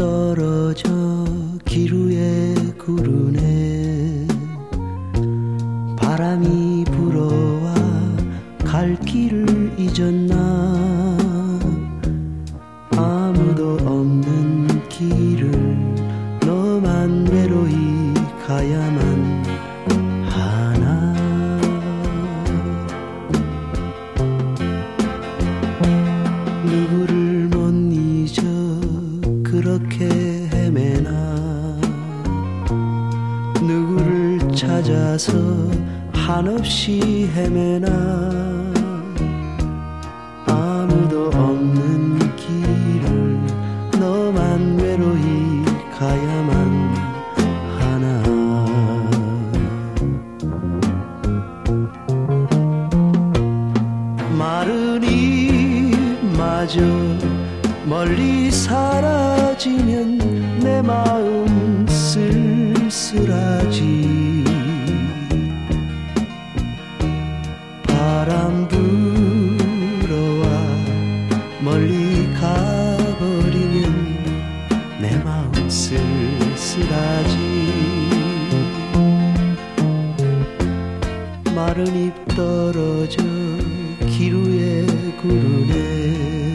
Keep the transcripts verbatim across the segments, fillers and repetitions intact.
떨어져 길 위에 구르네. 바람이 불어와 갈 길을 잊었나. 아무도 없는 길을 너만 외로이 가야만 하나. 누구를 못 잊어 그렇게 헤매나. 누구를 찾아서 한없이 헤매나. 아무도 없는 길을 너만 외로이 가야만 하나. 마른 잎마저 멀리 사라지면 내 마음 쓸쓸하지. 바람 불어와 멀리 가버리면 내 마음 쓸쓸하지. 마른 잎 떨어져 길 위에 구르네.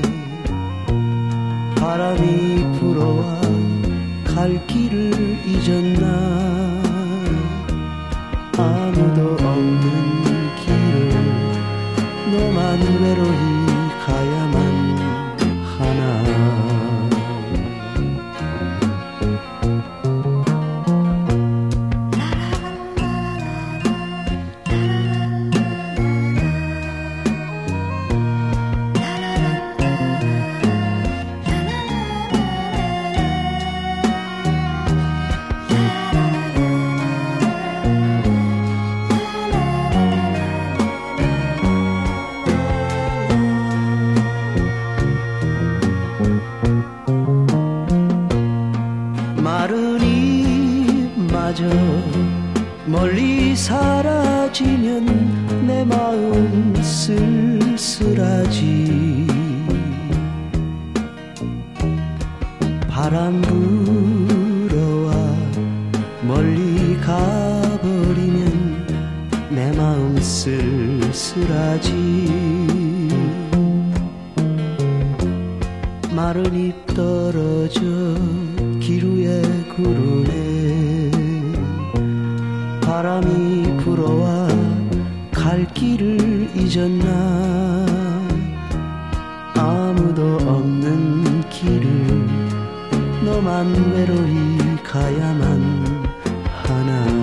바람이 불어와 갈 길을 잊었나. 아무도 없는 길을 너만 외로이 가야만 하나. 마른 잎마저 멀리 사라지면 내 마음 쓸쓸하지. 바람 불어와 멀리 가버리면 내 마음 쓸쓸하지. 마른 잎 떨어져 길 위에 구르네. 바람이 불어와 갈 길을 잊었나. 아무도 없는 길을 너만 외로이 가야만 하나.